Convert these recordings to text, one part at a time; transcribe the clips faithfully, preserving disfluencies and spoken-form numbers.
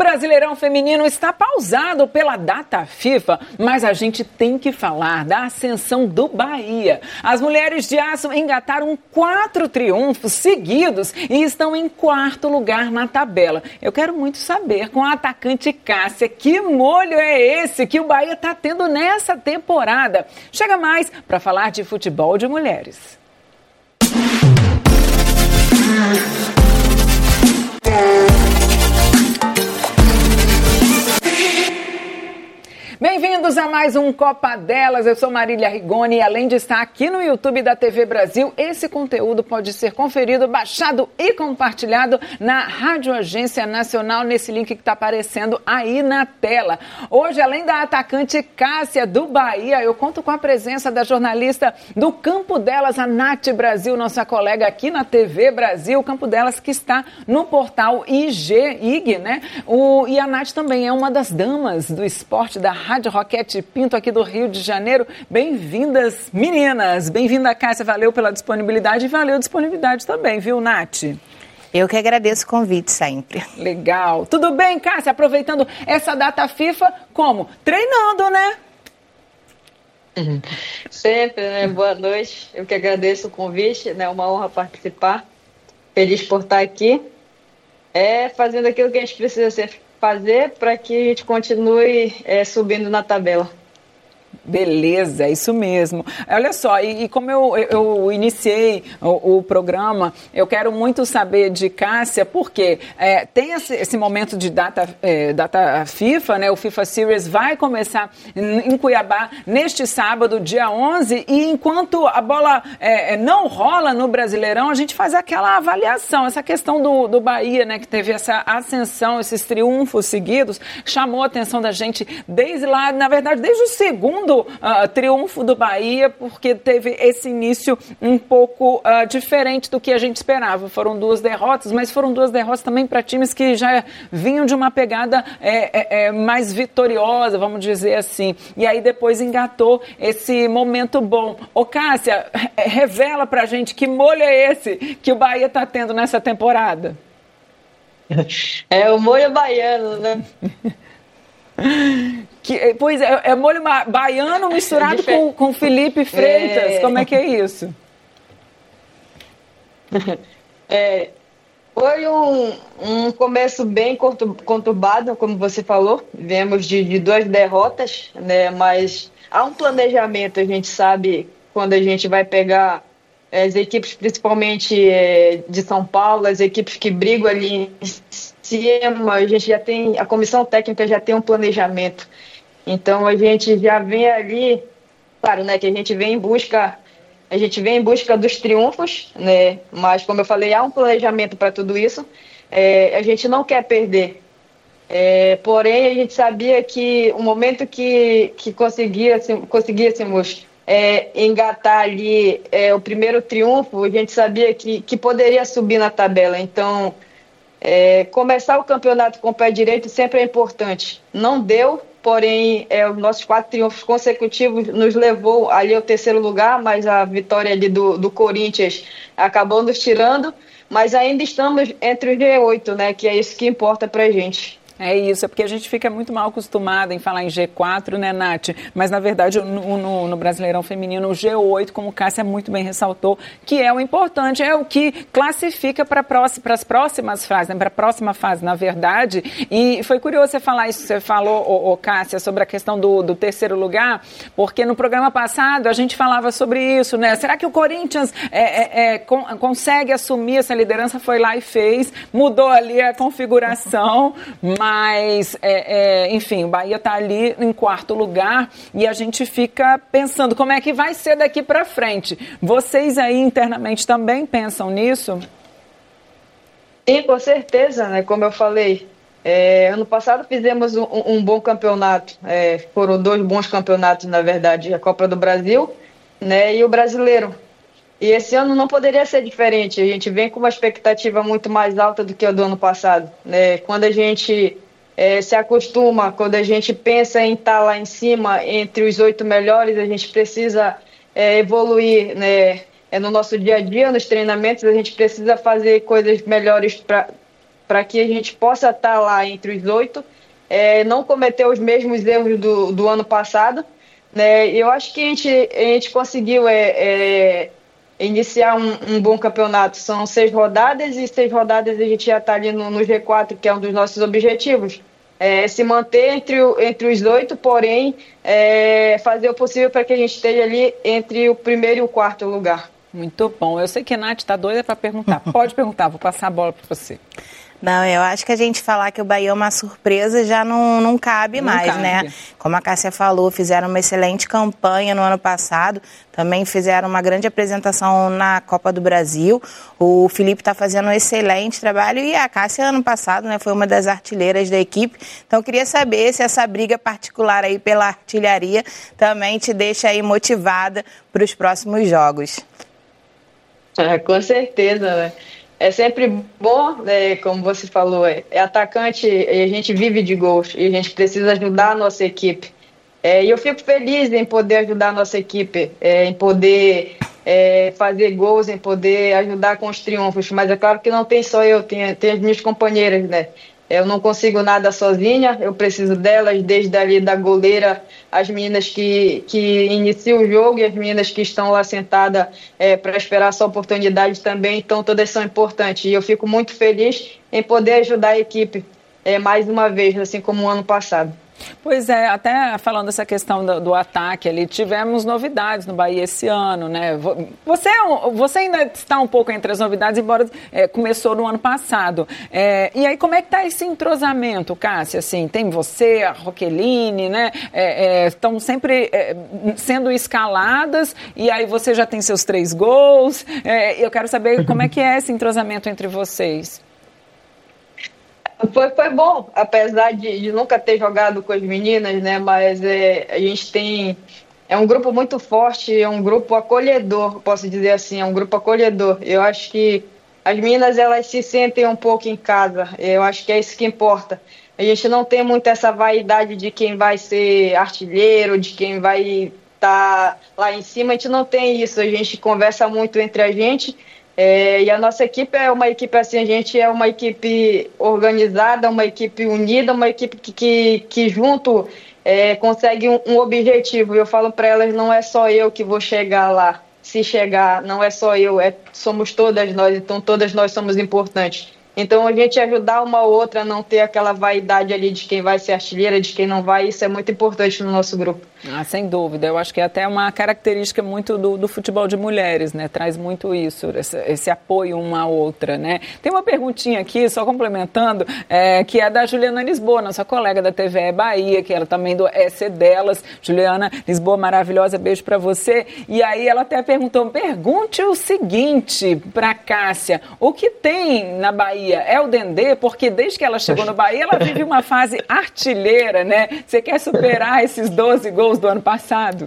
Brasileirão Feminino está pausado pela data FIFA, mas a gente tem que falar da ascensão do Bahia. As mulheres de aço engataram quatro triunfos seguidos e estão em quarto lugar na tabela. Eu quero muito saber com a atacante Cássia, que molho é esse que o Bahia está tendo nessa temporada? Chega mais para falar de futebol de mulheres. Bem-vindos a mais um Copa Delas, eu sou Marília Rigoni e além de estar aqui no YouTube da T V Brasil, esse conteúdo pode ser conferido, baixado e compartilhado na Rádio Agência Nacional, nesse link que está aparecendo aí na tela. Hoje, além da atacante Cássia do Bahia, eu conto com a presença da jornalista do Campo Delas, a Nath Brasil, nossa colega aqui na T V Brasil, Campo Delas que está no portal I G, I G, né? O, e a Nath também é uma das damas do esporte da Rádio Roquete Pinto aqui do Rio de Janeiro. Bem-vindas, meninas. Bem-vinda, Cássia. Valeu pela disponibilidade e valeu a disponibilidade também, viu, Nath? Eu que agradeço o convite sempre. Legal. Tudo bem, Cássia? Aproveitando essa data FIFA, como? Treinando, né? Uhum. Sempre, né? Boa noite. Eu que agradeço o convite, né? Uma honra participar. Feliz por estar aqui. É fazendo aquilo que a gente precisa ser fazer para que a gente continue é, subindo na tabela. Beleza, isso mesmo. Olha só, e, e como eu, eu iniciei o, o programa, eu quero muito saber de Cássia, porque é, tem esse, esse momento de data, é, data FIFA, né? O FIFA Series vai começar em Cuiabá neste sábado, dia onze, e enquanto a bola é, não rola no Brasileirão, a gente faz aquela avaliação, essa questão do, do Bahia, né? Que teve essa ascensão, esses triunfos seguidos, chamou a atenção da gente desde lá, na verdade, desde o segundo Uh, triunfo do Bahia, porque teve esse início um pouco uh, diferente do que a gente esperava. Foram duas derrotas, mas foram duas derrotas também para times que já vinham de uma pegada é, é, é, mais vitoriosa, vamos dizer assim. E aí depois engatou esse momento bom. Ô Cássia, revela pra gente que molho é esse que o Bahia está tendo nessa temporada. É o molho baiano, né? Que, pois é, é molho baiano misturado com, com Felipe Freitas. É... Como é que é isso? É, foi um, um começo bem conturbado, como você falou. Viemos de, de duas derrotas, né? Mas há um planejamento, a gente sabe, quando a gente vai pegar as equipes, principalmente é, de São Paulo, as equipes que brigam ali em cima, a gente já tem, a comissão técnica já tem um planejamento. Então a gente já vem ali, claro, né, que a gente vem em busca, a gente vem em busca dos triunfos, né? Mas como eu falei, há um planejamento para tudo isso. É, a gente não quer perder. É, porém, a gente sabia que o momento que, que conseguíssemos, conseguíssemos é, engatar ali é, o primeiro triunfo, a gente sabia que, que poderia subir na tabela. Então, é, começar o campeonato com o pé direito sempre é importante. Não deu, porém, é, os nossos quatro triunfos consecutivos nos levou ali ao terceiro lugar, mas a vitória ali do, do Corinthians acabou nos tirando. Mas ainda estamos entre os G oito, né? Que é isso que importa pra gente. É isso, é porque a gente fica muito mal acostumada em falar em G quatro, né, Nath? Mas, na verdade, no, no, no Brasileirão Feminino, o G oito, como Cássia muito bem ressaltou, que é o importante, é o que classifica para as próximas fases, né, para a próxima fase, na verdade. E foi curioso você falar isso que você falou, ô, ô, Cássia, sobre a questão do, do terceiro lugar, porque no programa passado a gente falava sobre isso, né? Será que o Corinthians é, é, é, con, consegue assumir essa liderança? Foi lá e fez, mudou ali a configuração, mas... Mas, é, é, enfim, o Bahia está ali em quarto lugar e a gente fica pensando como é que vai ser daqui para frente. Vocês aí internamente também pensam nisso? Sim, com certeza, né? Como eu falei, é, ano passado fizemos um, um bom campeonato. É, foram dois bons campeonatos, na verdade, a Copa do Brasil, né, e o Brasileiro. E esse ano não poderia ser diferente. A gente vem com uma expectativa muito mais alta do que a do ano passado, né? Quando a gente é, se acostuma, quando a gente pensa em estar lá em cima, entre os oito melhores, a gente precisa é, evoluir, né? É, no nosso dia a dia, nos treinamentos, a gente precisa fazer coisas melhores para para que a gente possa estar lá entre os oito, é, não cometer os mesmos erros do, do ano passado, né? Eu acho que a gente, a gente conseguiu é, é, iniciar um, um bom campeonato. São seis rodadas e seis rodadas a gente já está ali no, no G quatro, que é um dos nossos objetivos. É, se manter entre, o, entre os oito, porém é, fazer o possível para que a gente esteja ali entre o primeiro e o quarto lugar. Muito bom. Eu sei que a Nath está doida para perguntar. Pode perguntar, vou passar a bola para você. Não, eu acho que a gente falar que o Bahia é uma surpresa já não, não cabe não mais, cabe. né? Como a Cássia falou, fizeram uma excelente campanha no ano passado, também fizeram uma grande apresentação na Copa do Brasil. O Felipe está fazendo um excelente trabalho e a Cássia, ano passado, né, foi uma das artilheiras da equipe. Então, eu queria saber se essa briga particular aí pela artilharia também te deixa aí motivada para os próximos jogos. É, com certeza, né? É sempre bom, né, como você falou, é, é atacante e a gente vive de gols e a gente precisa ajudar a nossa equipe. É, e eu fico feliz em poder ajudar a nossa equipe, é, em poder é, fazer gols, em poder ajudar com os triunfos. Mas é claro que não tem só eu, tem, tem as minhas companheiras, né? Eu não consigo nada sozinha, eu preciso delas, desde ali da goleira, as meninas que, que iniciam o jogo e as meninas que estão lá sentadas é, para esperar a sua oportunidade também, então todas são importantes. E eu fico muito feliz em poder ajudar a equipe é, mais uma vez, assim como o ano passado. Pois é, até falando essa questão do, do ataque ali, tivemos novidades no Bahia esse ano, né? Você, você ainda está um pouco entre as novidades, embora é, começou no ano passado. É, e aí, como é que está esse entrosamento, Cássia? Assim, tem você, a Roqueline, né? É, é, estão sempre é, sendo escaladas e aí você já tem seus três gols. É, eu quero saber como é que é esse entrosamento entre vocês. Foi, foi bom, apesar de, de nunca ter jogado com as meninas, né? Mas é, a gente tem... É um grupo muito forte, é um grupo acolhedor, posso dizer assim, é um grupo acolhedor. Eu acho que as meninas, elas se sentem um pouco em casa, eu acho que é isso que importa. A gente não tem muito essa vaidade de quem vai ser artilheiro, de quem vai estar lá em cima, a gente não tem isso, a gente conversa muito entre a gente. É, e a nossa equipe é uma equipe assim, a gente é uma equipe organizada, uma equipe unida, uma equipe que, que, que junto é, consegue um, um objetivo. Eu falo para elas, não é só eu que vou chegar lá, se chegar, não é só eu, é, somos todas nós, então todas nós somos importantes. Então a gente ajudar uma ou outra a não ter aquela vaidade ali de quem vai ser artilheira, de quem não vai, isso é muito importante no nosso grupo. Ah, sem dúvida, eu acho que é até uma característica muito do, do futebol de mulheres, né? Traz muito isso, esse, esse apoio uma à outra, né? Tem uma perguntinha aqui, só complementando, é, que é da Juliana Lisboa, nossa colega da T V E Bahia, que ela também do S delas. Juliana Lisboa, maravilhosa, beijo pra você. E aí ela até perguntou, pergunte o seguinte pra Cássia, o que tem na Bahia? É o Dendê? Porque desde que ela chegou no Bahia, ela vive uma fase artilheira, né? Você quer superar esses doze gols do ano passado?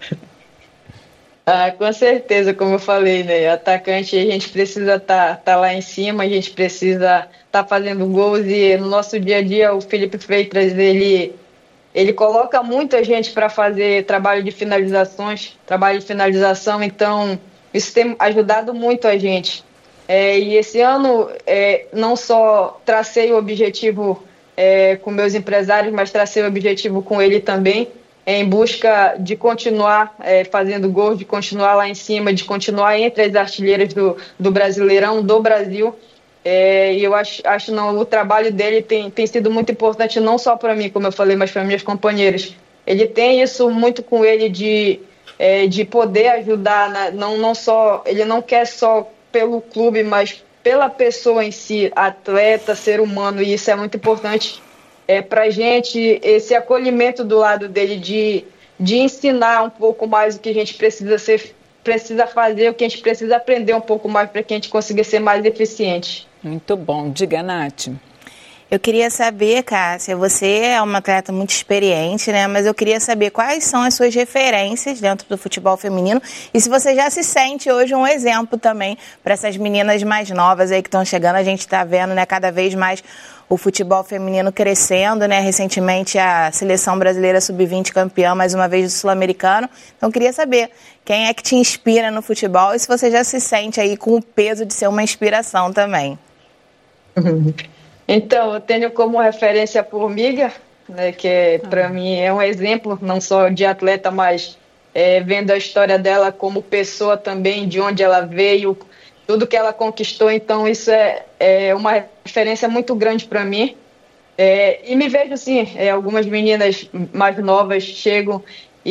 Ah, com certeza, como eu falei, né? Atacante, a gente precisa estar tá, tá lá em cima, a gente precisa estar tá fazendo gols e no nosso dia a dia o Felipe Freitas, ele, ele coloca muita gente para fazer trabalho de finalizações, trabalho de finalização, então isso tem ajudado muito a gente. É, e esse ano, é, não só tracei o objetivo é, com meus empresários, mas tracei o objetivo com ele também, em busca de continuar é, fazendo gols, de continuar lá em cima, de continuar entre as artilheiras do, do Brasileirão, do Brasil. É, e eu acho, acho não, o trabalho dele tem, tem sido muito importante, não só para mim, como eu falei, mas para minhas companheiras. Ele tem isso muito com ele de, é, de poder ajudar, na, não, não só, ele não quer só pelo clube, mas pela pessoa em si, atleta, ser humano, e isso é muito importante. É, para a gente, esse acolhimento do lado dele de, de ensinar um pouco mais o que a gente precisa, ser, precisa fazer, o que a gente precisa aprender um pouco mais para que a gente consiga ser mais eficiente. Muito bom. Diga, Nath. Eu queria saber, Cássia, você é uma atleta muito experiente, né? Mas eu queria saber quais são as suas referências dentro do futebol feminino e se você já se sente hoje um exemplo também para essas meninas mais novas aí que estão chegando. A gente está vendo, né, cada vez mais o futebol feminino crescendo, né? Recentemente a seleção brasileira sub vinte campeã mais uma vez do Sul-Americano. Então eu queria saber quem é que te inspira no futebol e se você já se sente aí com o peso de ser uma inspiração também. Então, eu tenho como referência a Formiga, né, que é, ah. para mim é um exemplo, não só de atleta, mas é, vendo a história dela como pessoa também, de onde ela veio, tudo que ela conquistou. Então, isso é, é uma referência muito grande para mim. É, e me vejo assim, é, algumas meninas mais novas chegam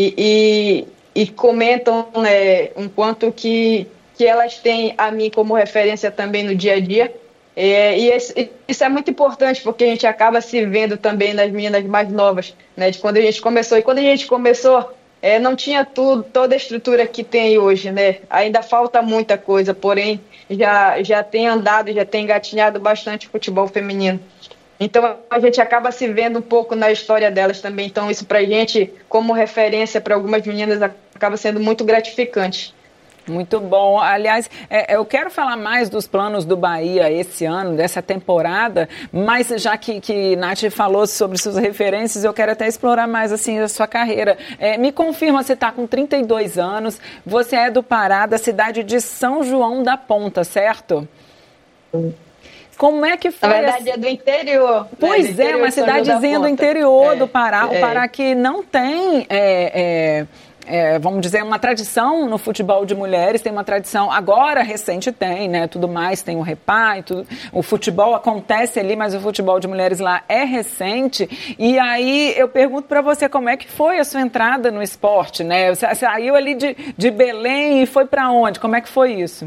e, e, e comentam, né, um quanto que, que elas têm a mim como referência também no dia a dia. É, e esse, isso é muito importante, porque a gente acaba se vendo também nas meninas mais novas, né, de quando a gente começou. E quando a gente começou, é, não tinha tudo, toda a estrutura que tem hoje, né? Ainda falta muita coisa, porém já, já tem andado, já tem engatinhado bastante o futebol feminino. Então a gente acaba se vendo um pouco na história delas também. Então isso pra gente, como referência para algumas meninas, acaba sendo muito gratificante. Muito bom. Aliás, é, eu quero falar mais dos planos do Bahia esse ano, dessa temporada, mas já que, que Nath falou sobre suas referências, eu quero até explorar mais assim a sua carreira. É, me confirma, você está com trinta e dois anos, você é do Pará, da cidade de São João da Ponta, certo? Sim. Como é que foi? Na verdade, é do interior. Pois né? do interior é, uma cidadezinha do interior é, do Pará. É. O Pará que não tem, é, é, é, vamos dizer, uma tradição no futebol de mulheres, tem uma tradição, agora recente tem, né? Tudo mais, tem o Repá e tudo. O futebol acontece ali, mas o futebol de mulheres lá é recente. E aí eu pergunto para você como é que foi a sua entrada no esporte, né? Você saiu ali de, de Belém e foi para onde? Como é que foi isso?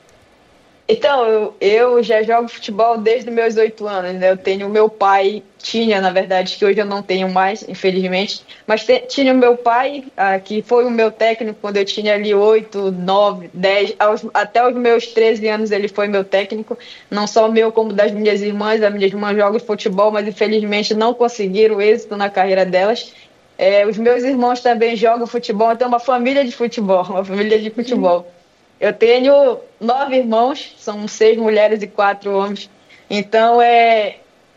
Então, eu, eu já jogo futebol desde meus oito anos, né? Eu tenho o meu pai, tinha, na verdade, que hoje eu não tenho mais, infelizmente, mas te, tinha o meu pai, ah, que foi o meu técnico quando eu tinha ali oito, nove, dez, aos, até os meus treze anos ele foi meu técnico, não só o meu, como das minhas irmãs. As minhas irmãs jogam futebol, mas infelizmente não conseguiram êxito na carreira delas. É, os meus irmãos também jogam futebol, então é uma família de futebol, uma família de futebol. Hum. Eu tenho nove irmãos, são seis mulheres e quatro homens. Então, é,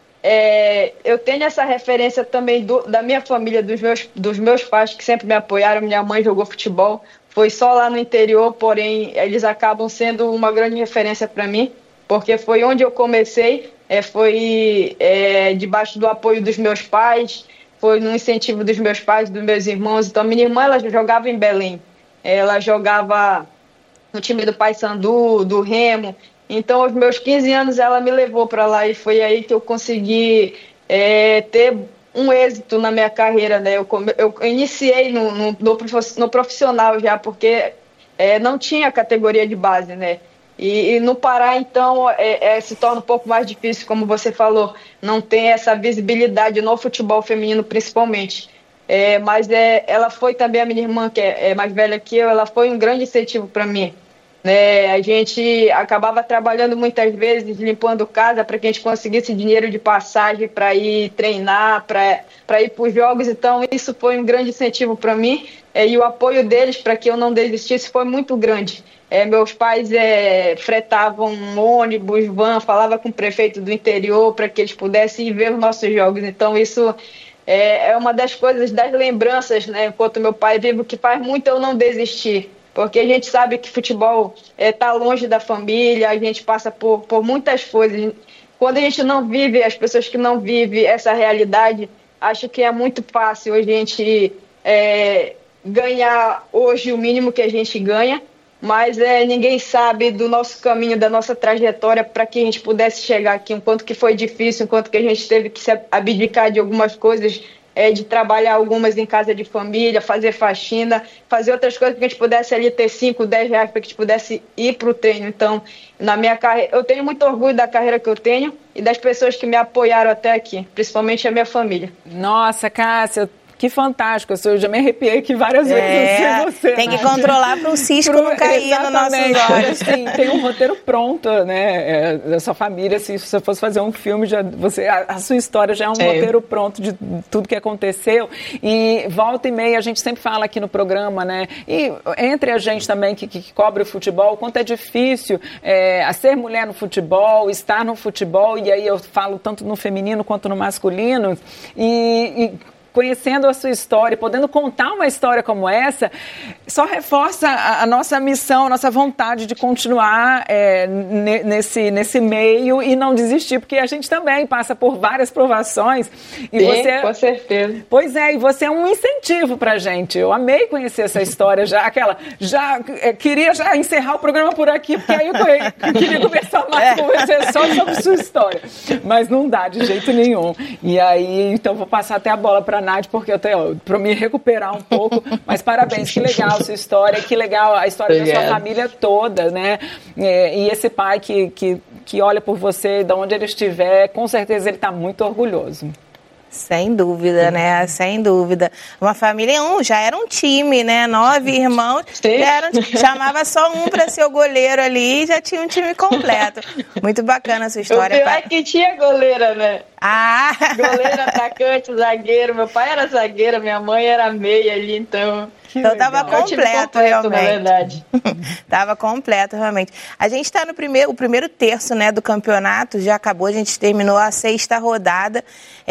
é, eu tenho essa referência também do, da minha família, dos meus, dos meus pais, que sempre me apoiaram. Minha mãe jogou futebol, foi só lá no interior, porém, eles acabam sendo uma grande referência para mim, porque foi onde eu comecei, é, foi é, debaixo do apoio dos meus pais, foi no incentivo dos meus pais, dos meus irmãos. Então, minha irmã, ela jogava em Belém, ela jogava no time do Paysandu, do Remo. Então, aos meus quinze anos, ela me levou para lá e foi aí que eu consegui é, ter um êxito na minha carreira, né? Eu, eu iniciei no, no, no profissional já, porque é, não tinha categoria de base, né? E, e no Pará, então, é, é, se torna um pouco mais difícil, como você falou, não tem essa visibilidade no futebol feminino, principalmente. É, mas é, ela foi também, a minha irmã, que é, é mais velha que eu, ela foi um grande incentivo para mim. Né, a gente acabava trabalhando muitas vezes, limpando casa para que a gente conseguisse dinheiro de passagem para ir treinar, para ir para os jogos. Então, isso foi um grande incentivo para mim, é, e o apoio deles para que eu não desistisse foi muito grande. É, meus pais é, fretavam um ônibus, van, falava com o prefeito do interior para que eles pudessem ir ver os nossos jogos. Então, isso é, é uma das coisas, das lembranças, né, enquanto meu pai vivo, que faz muito eu não desistir. Porque a gente sabe que futebol está é, longe da família, a gente passa por, por muitas coisas. Quando a gente não vive, as pessoas que não vivem essa realidade, acho que é muito fácil a gente é, ganhar hoje o mínimo que a gente ganha, mas é, ninguém sabe do nosso caminho, da nossa trajetória para que a gente pudesse chegar aqui, o quanto que foi difícil, o quanto que a gente teve que se abdicar de algumas coisas, É, de trabalhar algumas em casa de família, fazer faxina, fazer outras coisas para que a gente pudesse ali ter cinco, dez reais para que a gente pudesse ir para o treino. Então, na minha carreira, eu tenho muito orgulho da carreira que eu tenho e das pessoas que me apoiaram até aqui, principalmente a minha família. Nossa, Cássia, que fantástico, eu já me arrepiei aqui várias é, vezes. Você, tem que né? controlar para o cisco Pro, não cair nos nossos olhos. Sim, tem um roteiro pronto, né, da sua família. Se você fosse fazer um filme, já, você, a, a sua história já é um é. roteiro pronto de tudo que aconteceu. E volta e meia, a gente sempre fala aqui no programa, né, e entre a gente também que, que cobre o futebol, o quanto é difícil é, a ser mulher no futebol, estar no futebol, e aí eu falo tanto no feminino quanto no masculino, e... e conhecendo a sua história, podendo contar uma história como essa, só reforça a, a nossa missão, a nossa vontade de continuar é, nesse, nesse meio e não desistir, porque a gente também passa por várias provações. E Sim, você, com certeza. Pois é, e você é um incentivo pra gente. Eu amei conhecer essa história, já aquela, já é, queria já encerrar o programa por aqui, porque aí eu, eu queria conversar mais com você só sobre sua história. Mas não dá de jeito nenhum. E aí, então vou passar até a bola pra Nádia, porque eu tenho, pra me recuperar um pouco. Mas parabéns, que legal a sua história, que legal a história Obrigado. Da sua família toda, né? É, e esse pai que, que, que olha por você, de onde ele estiver, com certeza ele tá muito orgulhoso. Sem dúvida, né? Sem dúvida. Uma família, um, já era um time, né? Nove irmãos, já era um, chamava só um para ser o goleiro ali e já tinha um time completo. Muito bacana a sua história. O pior é que tinha goleira, né? Ah! Goleiro, atacante, zagueiro. Meu pai era zagueiro, minha mãe era meia ali, então... Então tava completo, completo, realmente. Na verdade. Tava completo, realmente. A gente está no primeiro, o primeiro terço, né, do campeonato, já acabou, a gente terminou a sexta rodada.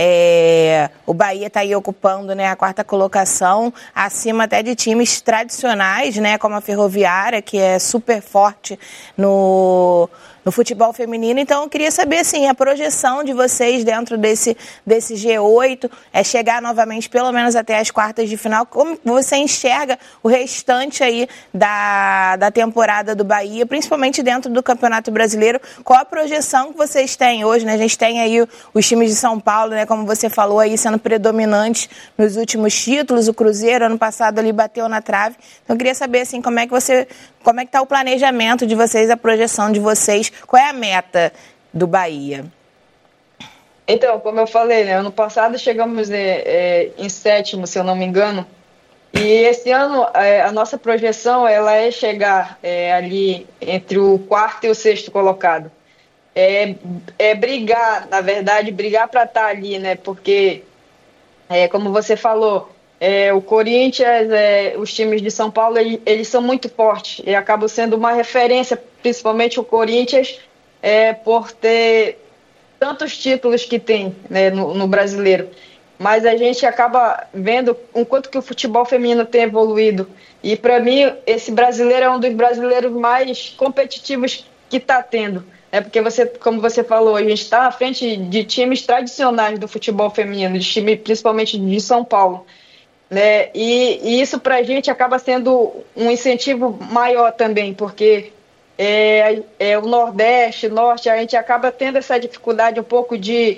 É, o Bahia está aí ocupando, né, a quarta colocação, acima até de times tradicionais, né, como a Ferroviária, que é super forte no... no futebol feminino. Então eu queria saber assim, a projeção de vocês dentro desse, desse G oito, é chegar novamente pelo menos até as quartas de final. Como você enxerga o restante aí da, da temporada do Bahia, principalmente dentro do Campeonato Brasileiro? Qual a projeção que vocês têm hoje, né? A gente tem aí os times de São Paulo, né, como você falou aí, sendo predominantes nos últimos títulos. O Cruzeiro ano passado ali bateu na trave. Então eu queria saber assim, como é que você, como é que está o planejamento de vocês, a projeção de vocês. Qual é a meta do Bahia? Então, como eu falei, né, ano passado chegamos é, é, em sétimo, se eu não me engano, e esse ano é, a nossa projeção ela é chegar é, ali entre o quarto e o sexto colocado. É, é brigar, na verdade, brigar para estar ali, né? Porque, é, como você falou, é, o Corinthians, é, os times de São Paulo, eles, eles são muito fortes e acabam sendo uma referência, principalmente o Corinthians, é, por ter tantos títulos que tem, né, no, no brasileiro. Mas a gente acaba vendo o quanto que o futebol feminino tem evoluído. E para mim, esse brasileiro é um dos brasileiros mais competitivos que está tendo. É porque, você, como você falou, a gente está à frente de times tradicionais do futebol feminino, de time principalmente de São Paulo. Né? E, e isso para a gente acaba sendo um incentivo maior também, porque é, é, o Nordeste, Norte, a gente acaba tendo essa dificuldade um pouco de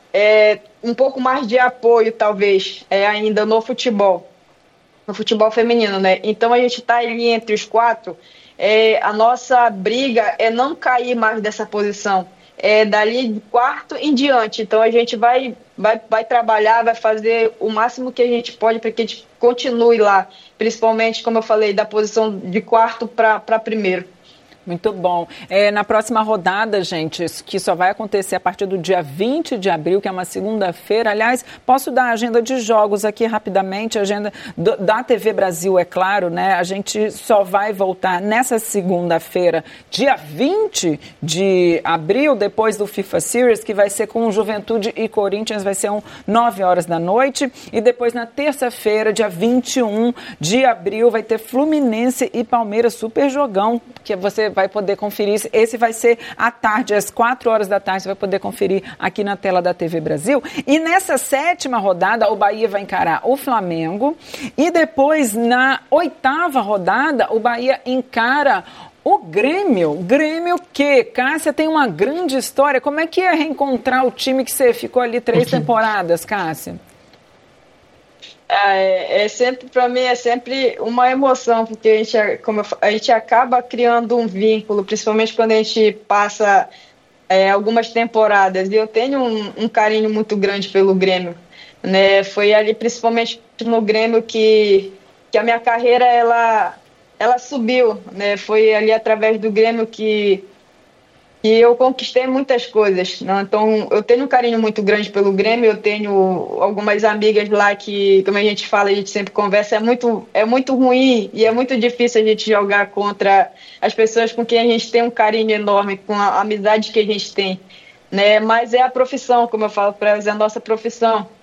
é, um pouco mais de apoio, talvez, é, ainda no futebol, no futebol feminino, né? Então a gente está ali entre os quatro, é, a nossa briga é não cair mais dessa posição. É, dali de quarto em diante. Então a gente vai, vai, vai trabalhar, vai fazer o máximo que a gente pode para que a gente continue lá, principalmente, como eu falei, da posição de quarto para primeiro. Muito bom. É, na próxima rodada, gente, que só vai acontecer a partir do dia vinte de abril, que é uma segunda-feira. Aliás, posso dar a agenda de jogos aqui rapidamente, a agenda do, da T V Brasil, é claro, né? A gente só vai voltar nessa segunda-feira, dia vinte de abril, depois do FIFA Series, que vai ser com Juventude e Corinthians, vai ser um nove horas da noite. E depois, na terça-feira, dia vinte e um de abril, vai ter Fluminense e Palmeiras, super jogão, que você vai poder conferir. Esse vai ser à tarde, às quatro horas da tarde, você vai poder conferir aqui na tela da T V Brasil. E nessa sétima rodada, o Bahia vai encarar o Flamengo. E depois, na oitava rodada, o Bahia encara o Grêmio. Grêmio que, Cássia, tem uma grande história. Como é que é reencontrar o time que você ficou ali três temporadas, Cássia? É, é sempre, para mim, é sempre uma emoção, porque a gente, como eu, a gente acaba criando um vínculo, principalmente quando a gente passa é, algumas temporadas. E eu tenho um, um carinho muito grande pelo Grêmio, né? Foi ali, principalmente no Grêmio, que, que a minha carreira ela, ela subiu, né? Foi ali através do Grêmio que E eu conquistei muitas coisas, né? Então eu tenho um carinho muito grande pelo Grêmio, eu tenho algumas amigas lá que, como a gente fala, a gente sempre conversa, é muito, é muito ruim e é muito difícil a gente jogar contra as pessoas com quem a gente tem um carinho enorme, com a amizade que a gente tem, né? Mas é a profissão, como eu falo para elas, é a nossa profissão.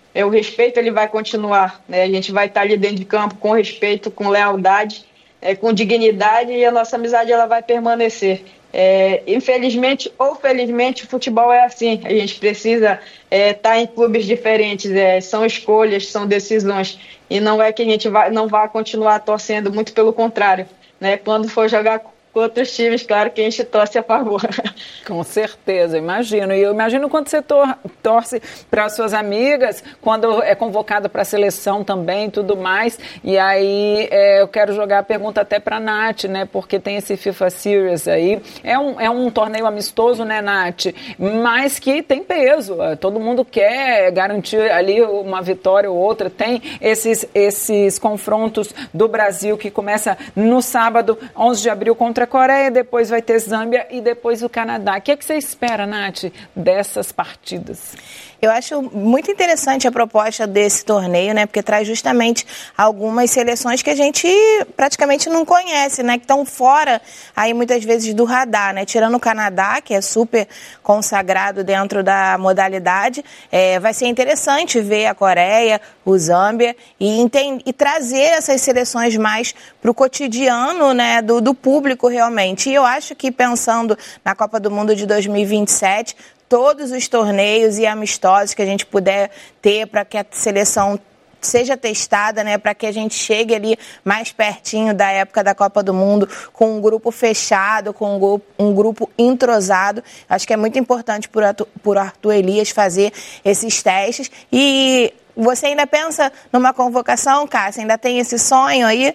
é, o respeito ele vai continuar, né? A gente vai estar ali dentro de campo com respeito, com lealdade, é, com dignidade, e a nossa amizade ela vai permanecer. É, infelizmente ou felizmente o futebol é assim, a gente precisa é, estar em clubes diferentes, é, são escolhas, são decisões, e não é que a gente vai, não vai continuar torcendo, muito pelo contrário, né? Quando for jogar com outros times, claro que a gente torce a favor. Com certeza, imagino. E eu imagino quando você tor- torce para as suas amigas, quando é convocada para a seleção também e tudo mais. E aí é, eu quero jogar a pergunta até para a Nath, né? Porque tem esse FIFA Series aí. É um, é um torneio amistoso, né, Nath? Mas que tem peso. Todo mundo quer garantir ali uma vitória ou outra. Tem esses, esses confrontos do Brasil que começa no sábado, onze de abril, contra a Coreia, depois vai ter Zâmbia e depois o Canadá. O que é que você espera, Nath, dessas partidas? Eu acho muito interessante a proposta desse torneio, né? Porque traz justamente algumas seleções que a gente praticamente não conhece, né? Que estão fora aí muitas vezes do radar, né? Tirando o Canadá, que é super consagrado dentro da modalidade, é, vai ser interessante ver a Coreia, o Zâmbia e, entend- e trazer essas seleções mais para o cotidiano, né? Do, do público realmente. E eu acho que pensando na Copa do Mundo de dois mil e vinte e sete, todos os torneios e amistosos que a gente puder ter para que a seleção seja testada, né, para que a gente chegue ali mais pertinho da época da Copa do Mundo, com um grupo fechado, com um grupo, um grupo entrosado. Acho que é muito importante por, por Arthur Elias fazer esses testes. E você ainda pensa numa convocação, Cássia? Ainda tem esse sonho aí?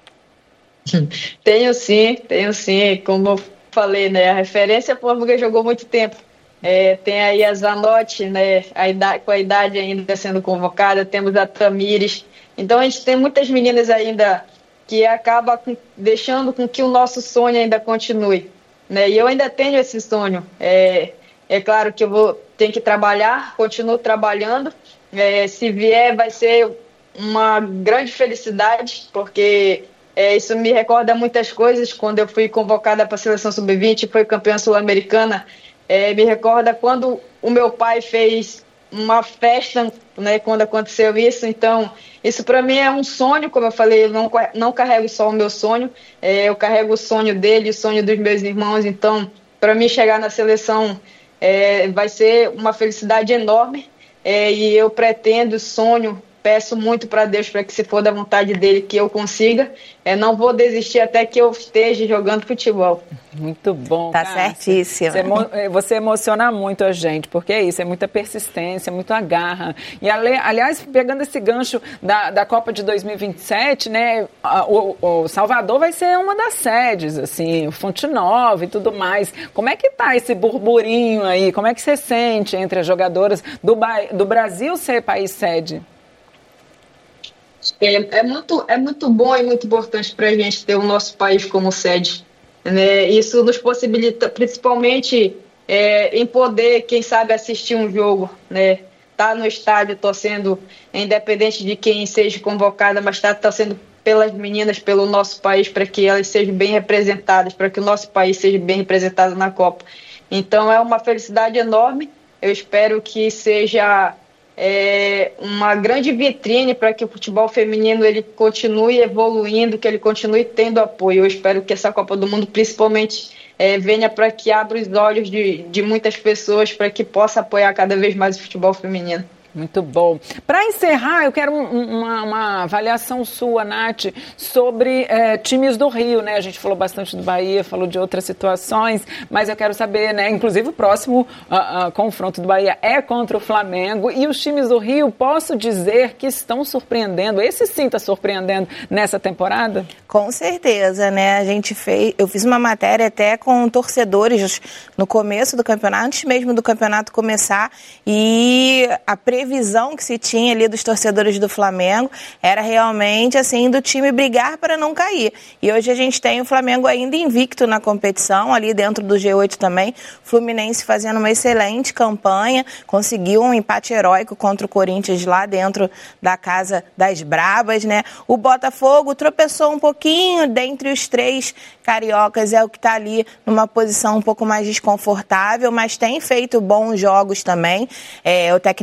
Tenho sim, tenho sim. Como eu falei, né, a referência foi porque jogou muito tempo. É, tem aí a Zanotti, né, a idade, com a idade ainda sendo convocada, temos a Tamires. Então a gente tem muitas meninas ainda que acaba com, deixando com que o nosso sonho ainda continue, né? E eu ainda tenho esse sonho. É, é claro que eu vou ter que trabalhar, continuo trabalhando. É, se vier vai ser uma grande felicidade, porque é, isso me recorda muitas coisas. Quando eu fui convocada para a seleção sub vinte, foi campeã sul-americana. É, me recorda quando o meu pai fez uma festa, né, quando aconteceu isso. Então, isso para mim é um sonho, como eu falei, eu não, não carrego só o meu sonho, é, eu carrego o sonho dele, o sonho dos meus irmãos. Então, para mim chegar na seleção é, vai ser uma felicidade enorme, é, e eu pretendo, sonho, peço muito para Deus para que, se for da vontade dele, que eu consiga. É, não vou desistir até que eu esteja jogando futebol. Muito bom, Tá Cássia. certíssimo. Você, emo- você emociona muito a gente, porque é isso, é muita persistência, muita garra. E, ale- aliás, pegando esse gancho da, da Copa de dois mil e vinte e sete, né, a- o, o Salvador vai ser uma das sedes, assim, Fonte Nova e tudo mais. Como é que tá esse burburinho aí? Como é que você sente entre as jogadoras do, ba- do Brasil ser país sede? É, é, muito, é muito bom e muito importante para a gente ter o nosso país como sede, né? Isso nos possibilita, principalmente, é, em poder, quem sabe, assistir um jogo, né? Tá no estádio torcendo, independente de quem seja convocada, mas está torcendo pelas meninas, pelo nosso país, para que elas sejam bem representadas, para que o nosso país seja bem representado na Copa. Então é uma felicidade enorme. Eu espero que seja É uma grande vitrine para que o futebol feminino ele continue evoluindo, que ele continue tendo apoio. Eu espero que essa Copa do Mundo, principalmente, é, venha para que abra os olhos de, de muitas pessoas, para que possa apoiar cada vez mais o futebol feminino. Muito bom. Para encerrar, eu quero um, uma, uma avaliação sua, Nath, sobre é, times do Rio, né? A gente falou bastante do Bahia, falou de outras situações, mas eu quero saber, né? Inclusive o próximo uh, uh, confronto do Bahia é contra o Flamengo, e os times do Rio, posso dizer que estão surpreendendo. Esse sim está surpreendendo nessa temporada? Com certeza, né? A gente fez, eu fiz uma matéria até com torcedores no começo do campeonato, antes mesmo do campeonato começar, e a previsão visão que se tinha ali dos torcedores do Flamengo era realmente assim do time brigar para não cair. E hoje a gente tem o Flamengo ainda invicto na competição, ali dentro do G oito também. Fluminense fazendo uma excelente campanha, conseguiu um empate heróico contra o Corinthians lá dentro da Casa das Brabas, né? O Botafogo tropeçou um pouquinho dentre os três cariocas, é o que está ali numa posição um pouco mais desconfortável, mas tem feito bons jogos também. É, o técnico Léo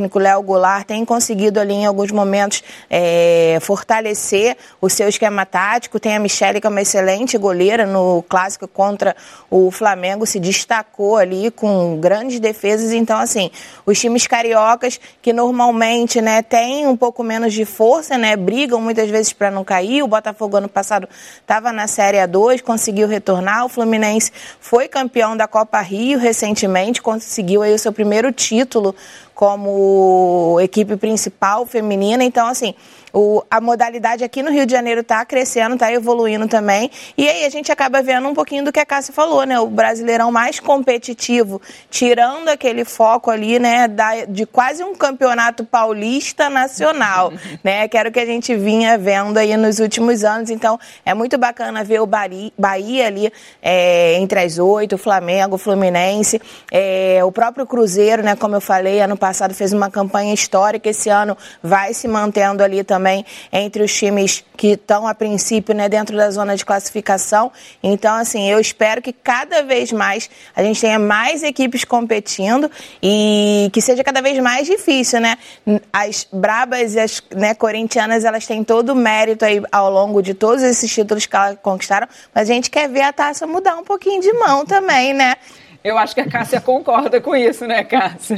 regular, tem conseguido ali em alguns momentos é, fortalecer o seu esquema tático. Tem a Michele, que é uma excelente goleira no clássico contra o Flamengo, se destacou ali com grandes defesas. Então, assim, os times cariocas que normalmente, né, têm um pouco menos de força, né, brigam muitas vezes para não cair. O Botafogo ano passado estava na Série A dois, conseguiu retornar. O Fluminense foi campeão da Copa Rio recentemente, conseguiu aí o seu primeiro título como equipe principal feminina. Então, assim, o, a modalidade aqui no Rio de Janeiro está crescendo, está evoluindo também. E aí a gente acaba vendo um pouquinho do que a Cássia falou, né? O Brasileirão mais competitivo, tirando aquele foco ali, né, da, de quase um campeonato paulista nacional, né? Que era o que a gente vinha vendo aí nos últimos anos. Então, é muito bacana ver o Bahia, Bahia ali é, entre as oito, o Flamengo, o Fluminense, é, o próprio Cruzeiro, né? Como eu falei, ano passado fez uma campanha histórica, esse ano vai se mantendo ali também entre os times que estão a princípio, né, dentro da zona de classificação. Então, assim, eu espero que cada vez mais a gente tenha mais equipes competindo e que seja cada vez mais difícil, né? As brabas e as, né, corintianas, elas têm todo o mérito aí ao longo de todos esses títulos que elas conquistaram, mas a gente quer ver a taça mudar um pouquinho de mão também, né? Eu acho que a Cássia concorda com isso, né, Cássia?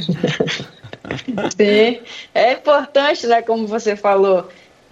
Sim, é importante, né, como você falou,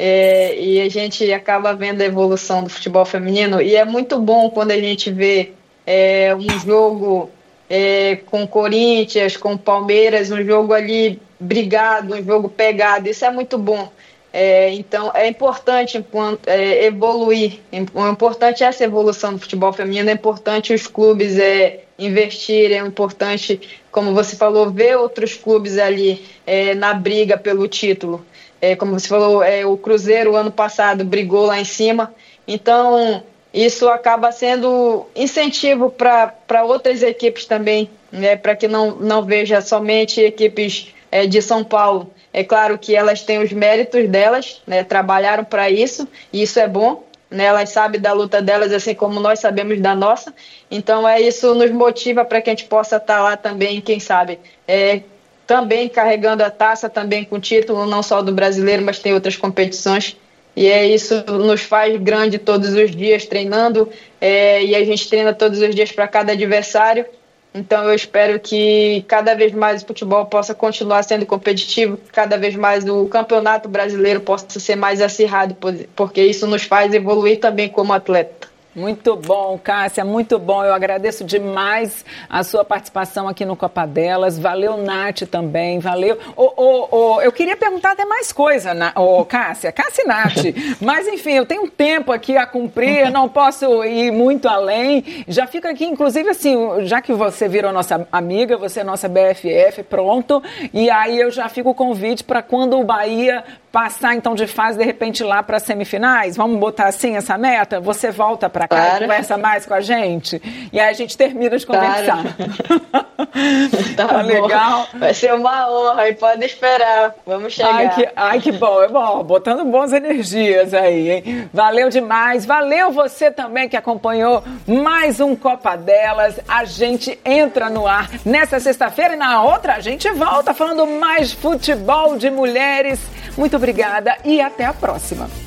é, e a gente acaba vendo a evolução do futebol feminino, e é muito bom quando a gente vê é, um jogo é, com Corinthians, com Palmeiras, um jogo ali brigado, um jogo pegado, isso é muito bom. É, então é importante enquanto, é, evoluir, é importante essa evolução do futebol feminino, é importante os clubes é, investirem, é importante, como você falou, ver outros clubes ali é, na briga pelo título. É, como você falou, é, o Cruzeiro ano passado brigou lá em cima, então isso acaba sendo incentivo para outras equipes também, né, para que não, não veja somente equipes é, de São Paulo. É claro que elas têm os méritos delas, né, trabalharam para isso, e isso é bom, né, elas sabem da luta delas, assim como nós sabemos da nossa. Então, é isso nos motiva para que a gente possa estar lá também, quem sabe, é, também carregando a taça, também com título, não só do brasileiro, mas tem outras competições. E é isso nos faz grande todos os dias treinando, é, e a gente treina todos os dias para cada adversário. Então eu espero que cada vez mais o futebol possa continuar sendo competitivo, cada vez mais o campeonato brasileiro possa ser mais acirrado, porque isso nos faz evoluir também como atleta. Muito bom, Cássia, muito bom. Eu agradeço demais a sua participação aqui no Copa Delas. Valeu, Nath, também. Valeu. Oh, oh, oh, eu queria perguntar até mais coisa, na... oh, Cássia. Cássia e Nath. Mas, enfim, eu tenho um tempo aqui a cumprir, eu não posso ir muito além. Já fico aqui, inclusive, assim, já que você virou nossa amiga, você é nossa B F F, pronto. E aí eu já fico o convite para quando o Bahia passar, então, de fase, de repente, lá para as semifinais. Vamos botar assim essa meta? Você volta para cá claro. E conversa mais com a gente. E aí a gente termina de conversar. Claro. Tá, tá legal. Vai ser uma honra e pode esperar. Vamos chegar. Ai, que, ai, que bom. É bom. Botando boas energias aí, hein? Valeu demais. Valeu você também que acompanhou mais um Copa Delas. A gente entra no ar nessa sexta-feira e na outra a gente volta falando mais futebol de mulheres. Muito obrigada e até a próxima.